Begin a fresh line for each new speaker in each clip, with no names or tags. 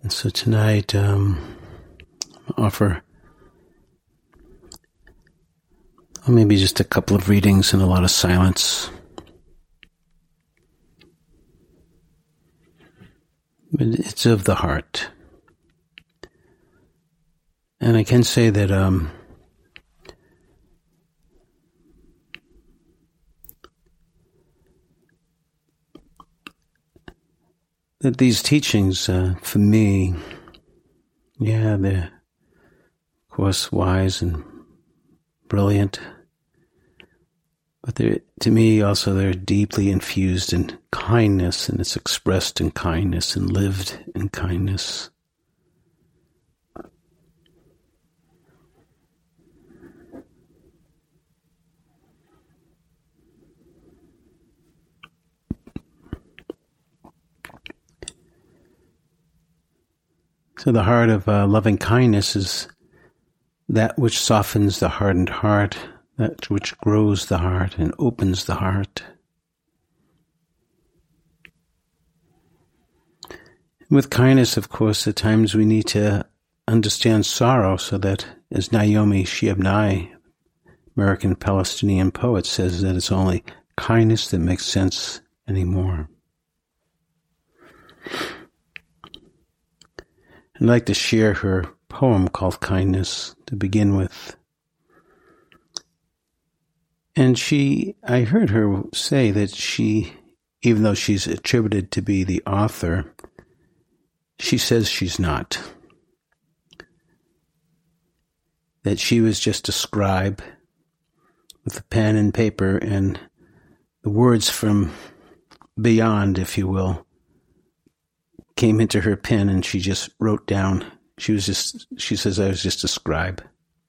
And so tonight, offer maybe just a couple of readings and a lot of silence. But it's of the heart. And I can say that that these teachings, for me, they're, of course, wise and brilliant. But to me, also, they're deeply infused in kindness, and it's expressed in kindness and lived in kindness. So the heart of loving kindness is that which softens the hardened heart, that which grows the heart and opens the heart. With kindness, of course, at times we need to understand sorrow so that, as Naomi Shihab-Nye, American Palestinian poet, says, that it's only kindness that makes sense anymore. I'd like to share her poem called Kindness to begin with. And I heard her say that she, even though she's attributed to be the author, she says she's not. That she was just a scribe with a pen and paper and the words from beyond, if you will, came into her pen and she just wrote down. She says, I was just a scribe.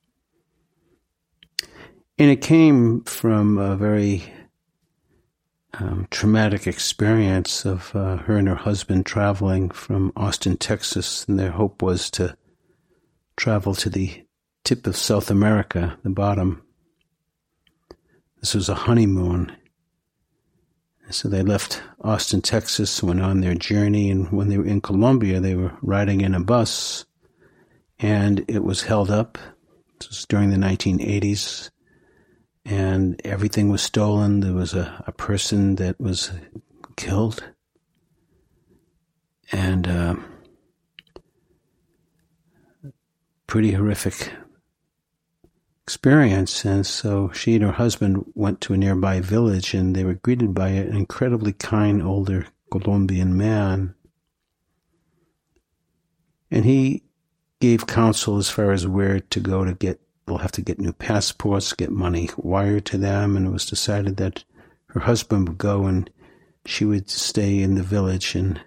And it came from a very traumatic experience of her and her husband traveling from Austin, Texas, and their hope was to travel to the tip of South America, the bottom. This was a honeymoon. And so they left Austin, Texas, went on their journey, and when they were in Colombia, they were riding in a bus, and it was held up. This was during the 1980s. And everything was stolen. There was a person that was killed. And pretty horrific experience. And so she and her husband went to a nearby village, and they were greeted by an incredibly kind older Colombian man. And he gave counsel as far as where to go to get. They'll have to get new passports, get money wired to them, and it was decided that her husband would go and she would stay in the village and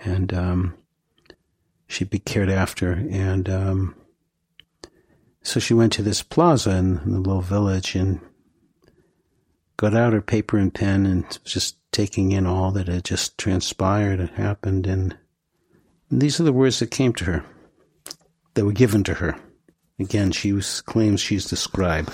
she'd be cared after. And so she went to this plaza in the little village and got out her paper and pen and was just taking in all that had just transpired and happened. And these are the words that came to her, that were given to her. Again, she claims she's the scribe.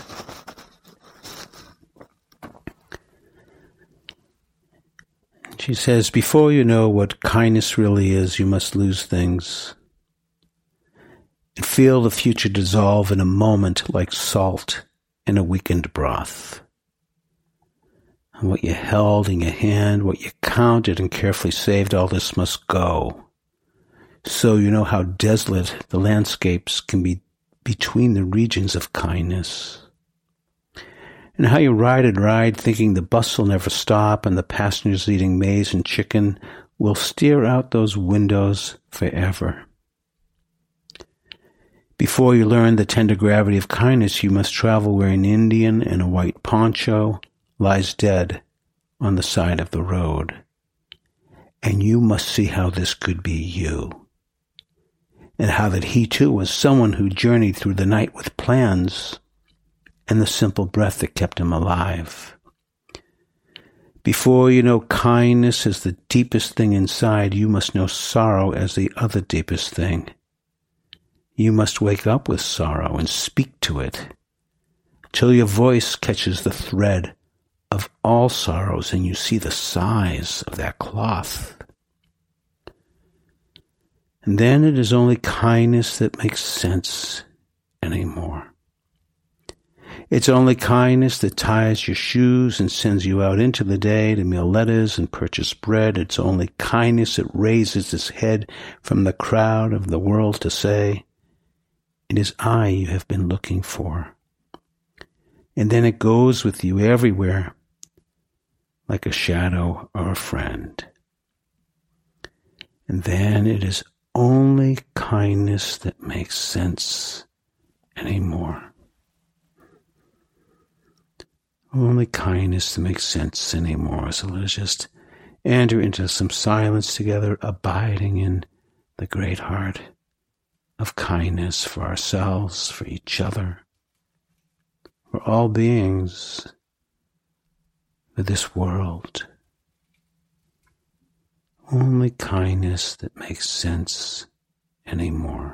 She says, before you know what kindness really is, you must lose things and feel the future dissolve in a moment like salt in a weakened broth. And what you held in your hand, what you counted and carefully saved, all this must go. So you know how desolate the landscapes can be between the regions of kindness, and how you ride and ride thinking the bus will never stop and the passengers eating maize and chicken will steer out those windows forever. Before you learn the tender gravity of kindness, you must travel where an Indian in a white poncho lies dead on the side of the road, and you must see how this could be you. And how that he too was someone who journeyed through the night with plans and the simple breath that kept him alive. Before you know kindness as the deepest thing inside, you must know sorrow as the other deepest thing. You must wake up with sorrow and speak to it till your voice catches the thread of all sorrows and you see the size of that cloth. And then it is only kindness that makes sense anymore. It's only kindness that ties your shoes and sends you out into the day to mail letters and purchase bread. It's only kindness that raises its head from the crowd of the world to say, "It is I you have been looking for." And then it goes with you everywhere, like a shadow or a friend. And then it is only kindness that makes sense anymore. Only kindness that makes sense anymore. So let us just enter into some silence together, abiding in the great heart of kindness for ourselves, for each other, for all beings, for this world. Only kindness that makes sense anymore.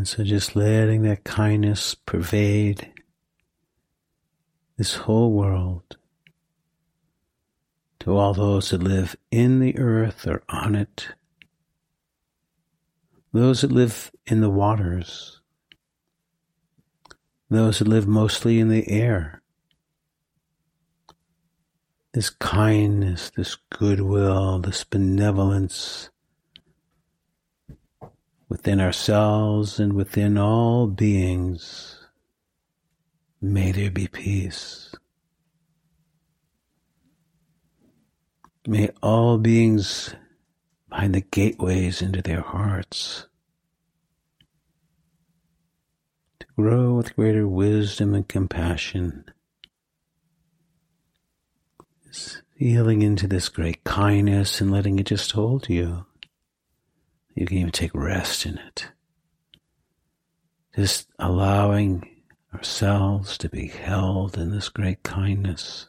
And so just letting that kindness pervade this whole world, to all those that live in the earth or on it, those that live in the waters, those that live mostly in the air. This kindness, this goodwill, this benevolence within ourselves and within all beings. May there be peace. May all beings find the gateways into their hearts to grow with greater wisdom and compassion, feeling into this great kindness and letting it just hold you. You can even take rest in it. Just allowing ourselves to be held in this great kindness.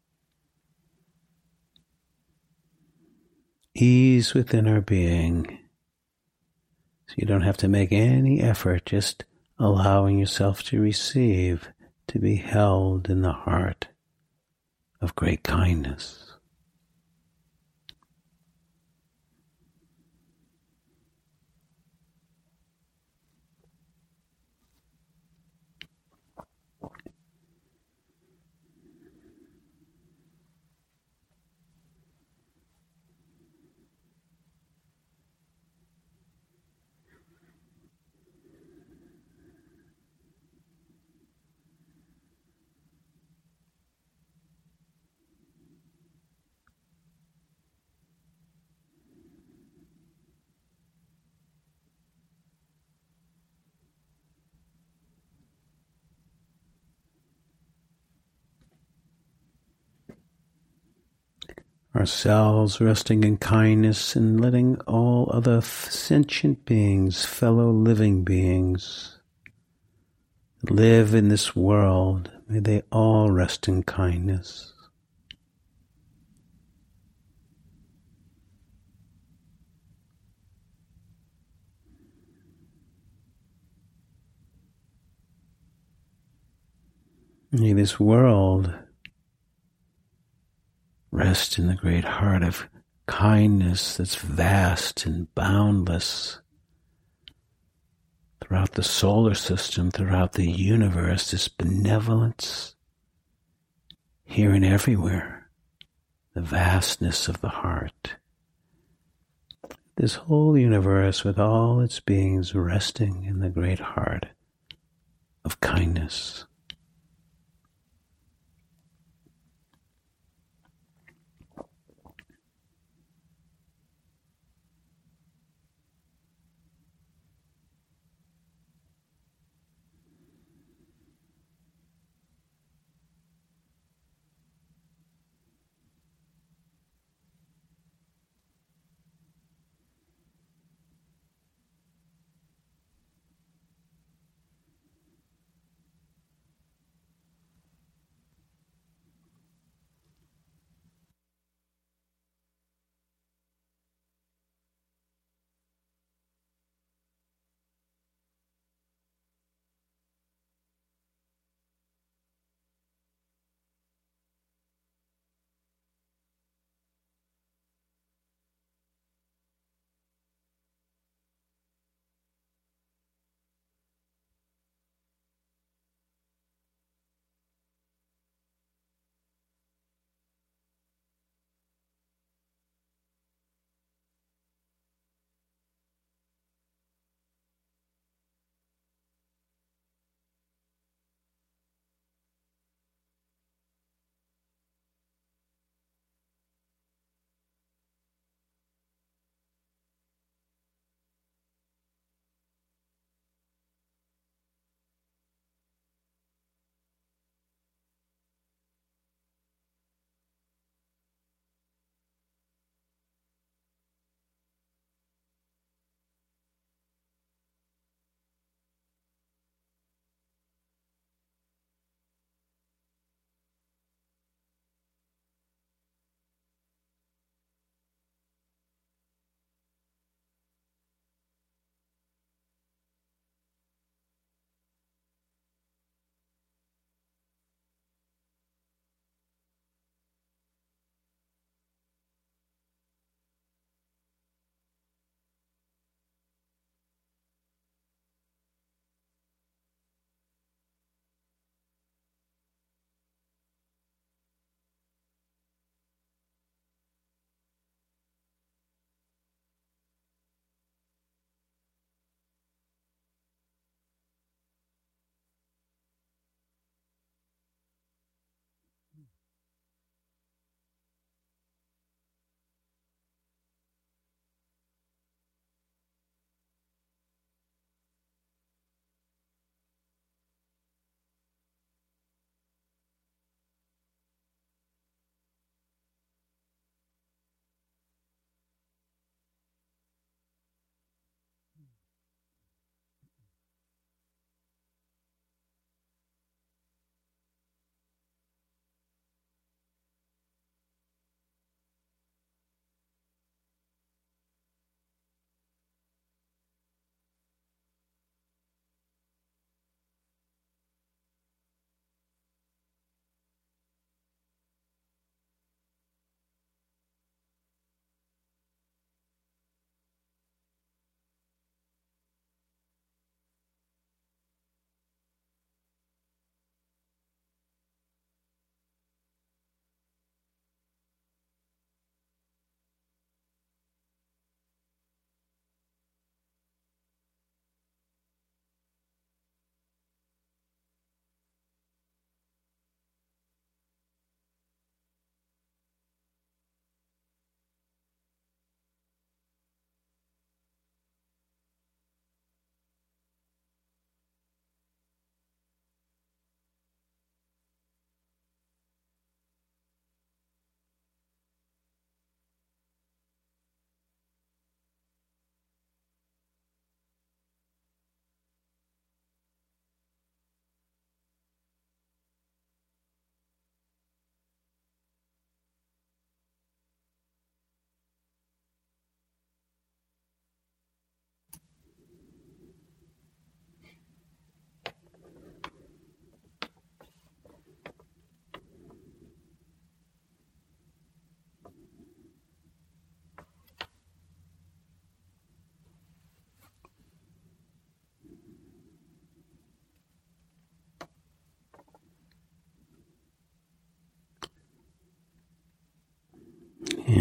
Ease within our being. So you don't have to make any effort, just allowing yourself to receive, to be held in the heart of great kindness. Ourselves resting in kindness and letting all other sentient beings, fellow living beings, live in this world. May they all rest in kindness. May this world rest in the great heart of kindness that's vast and boundless throughout the solar system, throughout the universe, this benevolence here and everywhere, the vastness of the heart. This whole universe with all its beings resting in the great heart of kindness.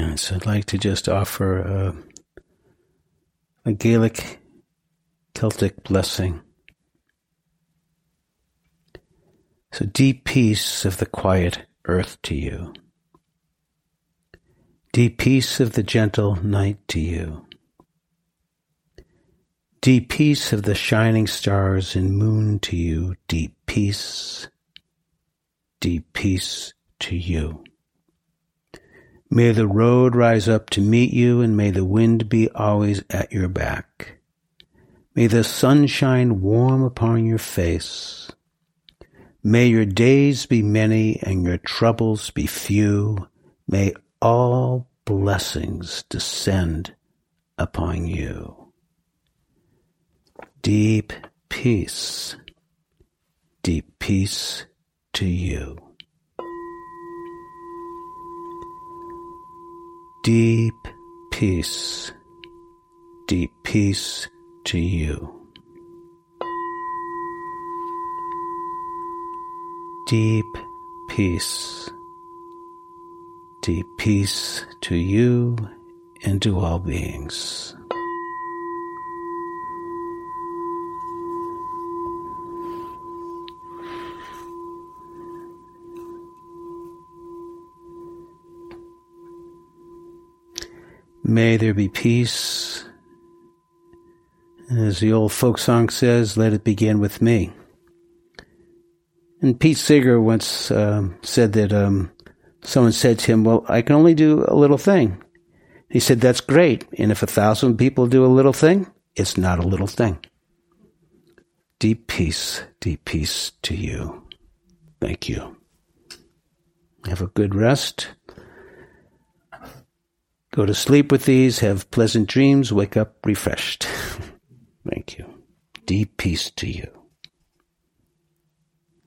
So I'd like to just offer a Gaelic Celtic blessing. So deep peace of the quiet earth to you. Deep peace of the gentle night to you. Deep peace of the shining stars and moon to you. Deep peace to you. May the road rise up to meet you, and may the wind be always at your back. May the sun shine warm upon your face. May your days be many and your troubles be few. May all blessings descend upon you. Deep peace to you. Deep peace to you. Deep peace to you and to all beings. May there be peace. As the old folk song says, let it begin with me. And Pete Seeger once said that someone said to him, well, I can only do a little thing. He said, that's great. And if 1,000 people do a little thing, it's not a little thing. Deep peace to you. Thank you. Have a good rest. Go to sleep with these, have pleasant dreams, wake up refreshed. Thank you. Deep peace to you.